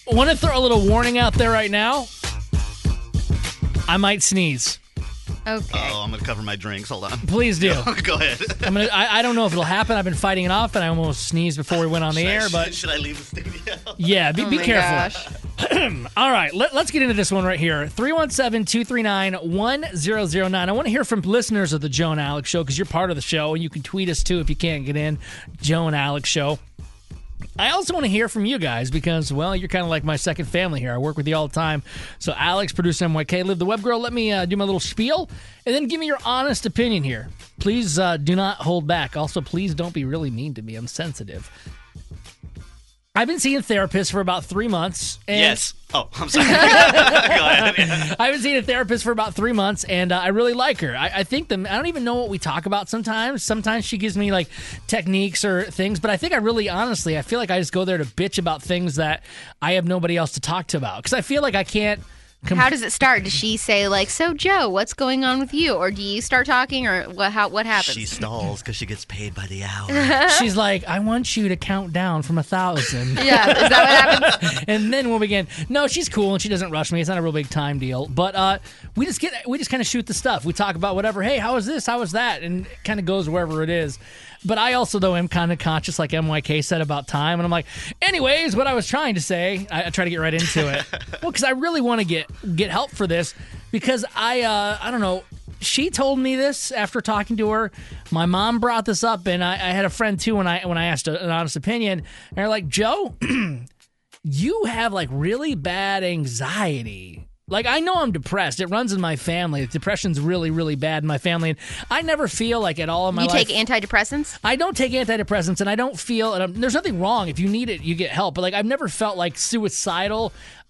Want to throw a little warning out there right now? I might sneeze. Okay. Oh, I'm going to cover my drinks. Hold on. Please do. Go ahead. I don't know if it'll happen. I've been fighting it off, and I almost sneezed before we went on the air. But should I leave the studio? Yeah, be my careful. gosh. All right, let's get into this one right here. 317-239-1009. I want to hear from listeners of the Joe and Alex Show because you're part of the show, and you can tweet us too if you can't get in. Joe and Alex Show. I also want to hear from you guys because, well, you're kind of like my second family here. I work with you all the time. So, Alex, producer MYK, Live the Web Girl, let me do my little spiel and then give me your honest opinion here. Please do not hold back. Also, please don't be really mean to me. I'm sensitive. I've been seeing therapists for about 3 months. And Yes. Oh, I'm sorry. Go ahead. I've been seeing a therapist for about 3 months, and I really like her. I think I don't even know what we talk about sometimes. Sometimes she gives me, like, techniques or things, but I think honestly, I feel like I just go there to bitch about things that I have nobody else to talk to about. Because I feel like I can't... How does it start? Does she say, like, so, Joe, what's going on with you? Or do you start talking, or what happens? She stalls because she gets paid by the hour. She's like, I want you to count down from 1,000. Yeah, is that what happens? And then we'll begin. No, she's cool and she doesn't rush me. It's not a real big time deal. But we just kind of shoot the stuff. We talk about whatever. Hey, how is this? How is that? And it kind of goes wherever it is. But I also, though, am kind of conscious, like MYK said, about time. And I'm like, anyways, what I was trying to say, I try to get right into it. Well, because I really want to get help for this because I don't know. She told me this after talking to her. My mom brought this up, and I had a friend, too, when I asked an honest opinion. And they're like, Joe, you have, like, really bad anxiety. Like, I know I'm depressed. It runs in my family. Depression's really, really bad in my family. And I never feel like at all in my life. You take antidepressants? I don't take antidepressants, and I don't feel, and there's nothing wrong. If you need it, you get help. But, like, I've never felt, like, suicidal.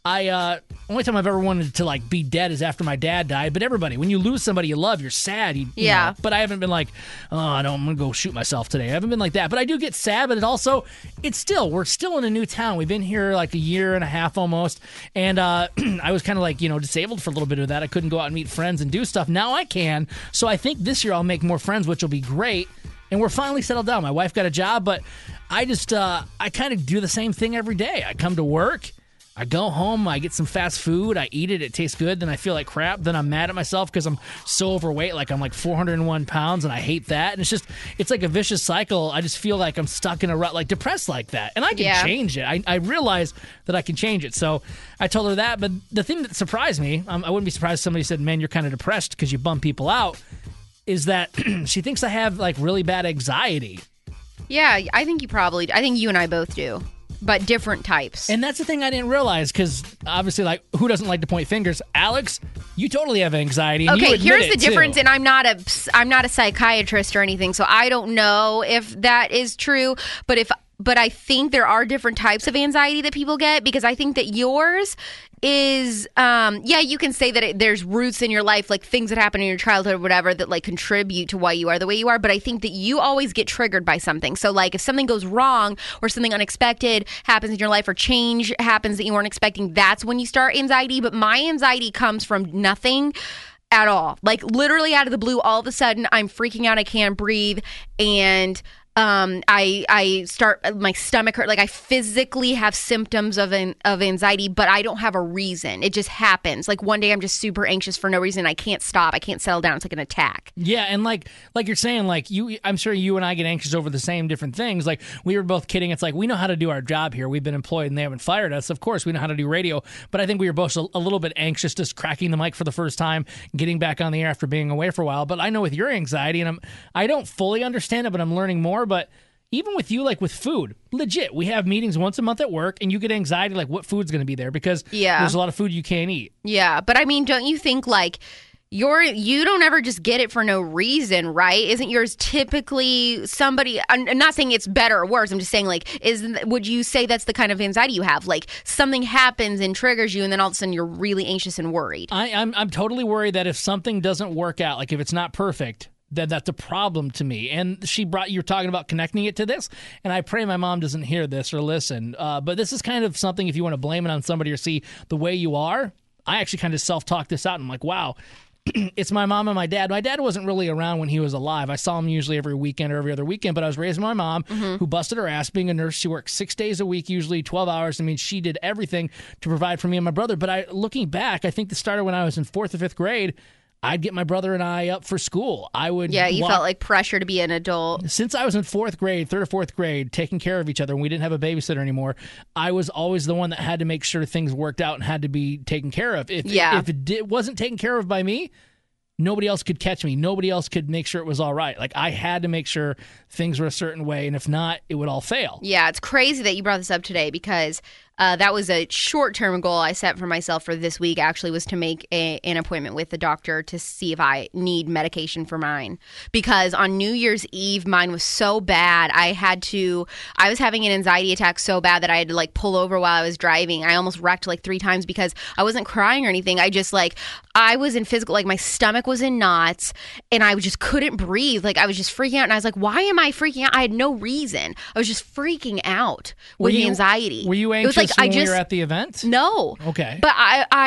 Only time I've ever wanted to, like, be dead is after my dad died. But everybody, when you lose somebody you love, you're sad. You Yeah. know, but I haven't been like, oh, I'm going to go shoot myself today. I haven't been like that. But I do get sad, but we're still in a new town. We've been here like a year and a half almost. And I was kind of like, disabled for a little bit of that. I couldn't go out and meet friends and do stuff. Now I can. So I think this year I'll make more friends, which will be great. And we're finally settled down. My wife got a job, but I just, I kind of do the same thing every day. I come to work. I go home, I get some fast food, I eat it, it tastes good, then I feel like crap, then I'm mad at myself because I'm so overweight, like I'm like 401 pounds, and I hate that, and it's like a vicious cycle. I just feel like I'm stuck in a rut, like depressed like that, and I can change it. I realize that I can change it, so I told her that, but the thing that surprised me, I wouldn't be surprised if somebody said, man, you're kind of depressed because you bum people out, is that she thinks I have like really bad anxiety. Yeah, I think you and I both do. But different types. And that's the thing I didn't realize because obviously, like, who doesn't like to point fingers? Alex, you totally have anxiety. And okay, here's the difference, too. and I'm not a psychiatrist or anything, so I don't know if that is true. But I think there are different types of anxiety that people get because I think that yours is, you can say that there's roots in your life, like things that happen in your childhood or whatever that like contribute to why you are the way you are. But I think that you always get triggered by something. So like if something goes wrong or something unexpected happens in your life or change happens that you weren't expecting, that's when you start anxiety. But my anxiety comes from nothing at all. Like literally out of the blue, all of a sudden I'm freaking out. I can't breathe. And I start, my stomach hurt, like I physically have symptoms of anxiety, but I don't have a reason. It just happens. Like one day I'm just super anxious for no reason. I can't stop. I can't settle down. It's like an attack. Yeah, and like you're saying, like I'm sure you and I get anxious over the same different things. Like we were both kidding. It's like we know how to do our job here. We've been employed and they haven't fired us. Of course, we know how to do radio, but I think we were both a little bit anxious just cracking the mic for the first time, getting back on the air after being away for a while. But I know with your anxiety, and I don't fully understand it, but I'm learning more. But even with you, like with food, legit, we have meetings once a month at work, and you get anxiety like what food's going to be there because there's a lot of food you can't eat. Yeah, but I mean, don't you think like you don't ever just get it for no reason, right? Isn't yours typically somebody? I'm not saying it's better or worse. I'm just saying, like, would you say that's the kind of anxiety you have? Like something happens and triggers you, and then all of a sudden you're really anxious and worried. I'm totally worried that if something doesn't work out, like if it's not perfect, that's a problem to me. And you're talking about connecting it to this, and I pray my mom doesn't hear this or listen. But this is kind of something, if you want to blame it on somebody or see the way you are, I actually kind of self-talk this out. And I'm like, wow, it's my mom and my dad. My dad wasn't really around when he was alive. I saw him usually every weekend or every other weekend, but I was raised by my mom who busted her ass being a nurse. She worked 6 days a week, usually 12 hours. I mean, she did everything to provide for me and my brother. But looking back, I think this started when I was in 4th or 5th grade. I'd get my brother and I up for school. I would felt like pressure to be an adult. Since I was in 4th grade, 3rd or 4th grade, taking care of each other, and we didn't have a babysitter anymore, I was always the one that had to make sure things worked out and had to be taken care of. If it wasn't taken care of by me, nobody else could catch me. Nobody else could make sure it was all right. Like, I had to make sure things were a certain way, and if not, it would all fail. Yeah, it's crazy that you brought this up today because that was a short-term goal I set for myself for this week, actually, was to make an appointment with the doctor to see if I need medication for mine. Because on New Year's Eve, mine was so bad, I was having an anxiety attack so bad that I had to, like, pull over while I was driving. I almost wrecked, like, 3 times because I wasn't crying or anything. I was in physical, like, my stomach was in knots, and I just couldn't breathe. Like, I was just freaking out, and I was like, why am I freaking out? I had no reason. I was just freaking out with the anxiety. Were you anxious when we were at the event? No. Okay. But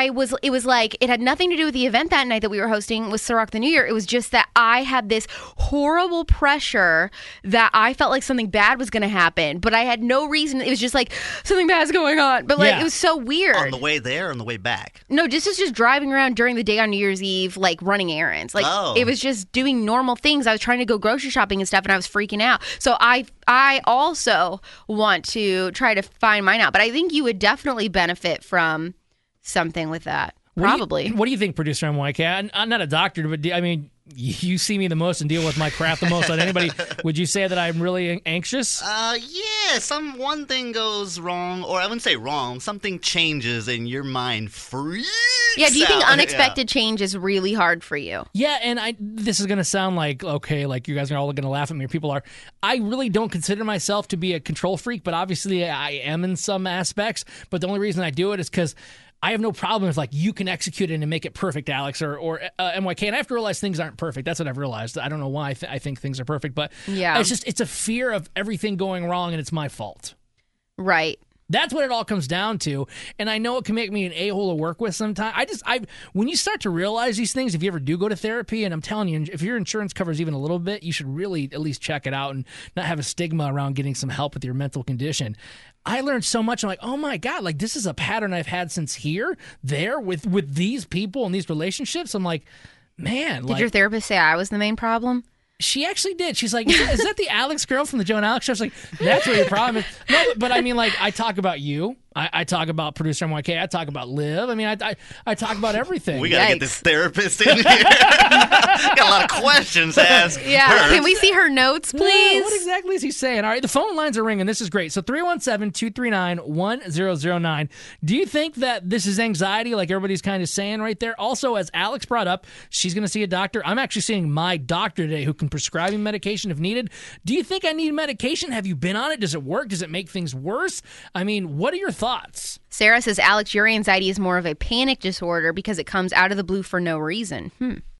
it was like, it had nothing to do with the event that night that we were hosting with Ciroc the New Year. It was just that I had this horrible pressure that I felt like something bad was going to happen, but I had no reason. It was just like, something bad's going on. But like, it was so weird. On the way there or on the way back? No, just driving around during the day on New Year's Eve, like running errands. Like, it was just doing normal things. I was trying to go grocery shopping and stuff, and I was freaking out. So I also want to try to find mine out, but I think you would definitely benefit from something with that. Probably. What do you think, producer MYK? I'm not a doctor, but I mean, you see me the most and deal with my crap the most on anybody. Would you say that I'm really anxious? Yeah. One thing goes wrong, or I wouldn't say wrong. Something changes and your mind freaks. Yeah. Do you think out. unexpected change is really hard for you? Yeah, and this is going to sound like, okay, like you guys are all going to laugh at me, or people are. I really don't consider myself to be a control freak, but obviously I am in some aspects. But the only reason I do it is because I have no problem if, like, you can execute it and make it perfect, Alex, or MYK. And I have to realize things aren't perfect. That's what I've realized. I don't know why I think things are perfect, but it's a fear of everything going wrong and it's my fault. Right. That's what it all comes down to. And I know it can make me an a-hole to work with sometimes. When you start to realize these things, if you ever do go to therapy, and I'm telling you, if your insurance covers even a little bit, you should really at least check it out and not have a stigma around getting some help with your mental condition. I learned so much. I'm like, oh my God, like this is a pattern I've had since there with these people and these relationships. I'm like, man. Did your therapist say I was the main problem? She actually did. She's like, is that the Alex girl from the Joe and Alex show? I was like, that's what your problem is. No, but I mean, like, I talk about you. I talk about producer MYK. I talk about Liv. I mean, I talk about everything. We got to get this therapist in here. Got a lot of questions to ask her. Can we see her notes, please? Yeah, what exactly is he saying? All right, the phone lines are ringing. This is great. So 317-239-1009. Do you think that this is anxiety, like everybody's kind of saying right there? Also, as Alex brought up, she's going to see a doctor. I'm actually seeing my doctor today who can prescribe me medication if needed. Do you think I need medication? Have you been on it? Does it work? Does it make things worse? I mean, what are your thoughts? Sarah says, Alex, your anxiety is more of a panic disorder because it comes out of the blue for no reason.